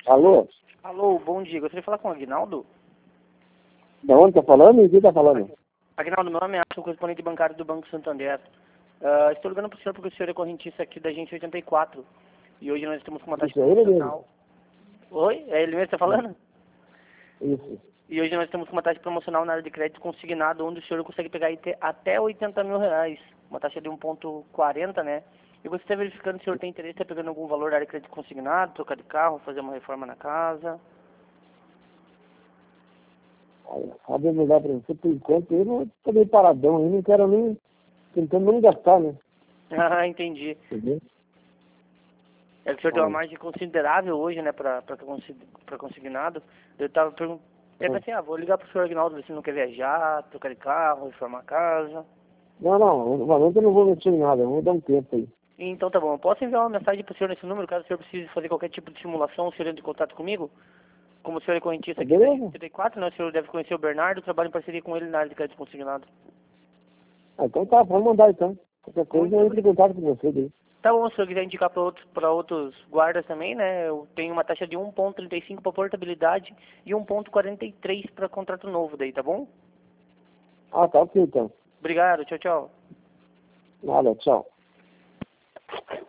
Alô? Alô, bom dia. Gostaria de falar com o Aguinaldo? Da onde tá falando e quem tá falando? Aguinaldo, meu nome é Ashton, correspondente bancário do Banco Santander. Estou ligando para o senhor porque o senhor é correntista aqui da agência 84. E hoje nós estamos com uma taxa Isso é ele promocional. Oi? É ele mesmo que está falando? Isso. E hoje nós estamos com uma taxa promocional na área de crédito consignado, onde o senhor consegue pegar até R$80 mil. Uma taxa de 1,40, né? E você está verificando se o senhor tem interesse em estar pegando algum valor da área de crédito consignado, trocar de carro, fazer uma reforma na casa. Olha, a verdade pra você, por enquanto, eu não tô meio paradão aí, não quero nem, tentando nem gastar, né? Ah, entendi. Entendeu? É que o senhor tem uma Olha, margem considerável hoje, né, para consignado. Eu tava perguntando, pensei, vou ligar pro senhor Aguinaldo, ver se não quer viajar, trocar de carro, reformar a casa. não, no momento eu não vou mexer em nada, vou dar um tempo aí. Então tá bom, eu posso enviar uma mensagem pro senhor nesse número, caso o senhor precise fazer qualquer tipo de simulação, o senhor entre em contato comigo? Como o senhor é correntista aqui da Beleza? 84, né, o senhor deve conhecer o Bernardo, eu trabalho em parceria com ele na área de crédito consignado. Ah, então tá, pode mandar então. Qualquer coisa Muito eu entro em obrigado. contato com você daí. Tá bom, se eu quiser indicar para outros guardas também, né? Eu tenho uma taxa de 1,35 para portabilidade e 1,43 para contrato novo daí, tá bom? Ah, tá ok então. Obrigado, tchau, tchau. Nada, tchau.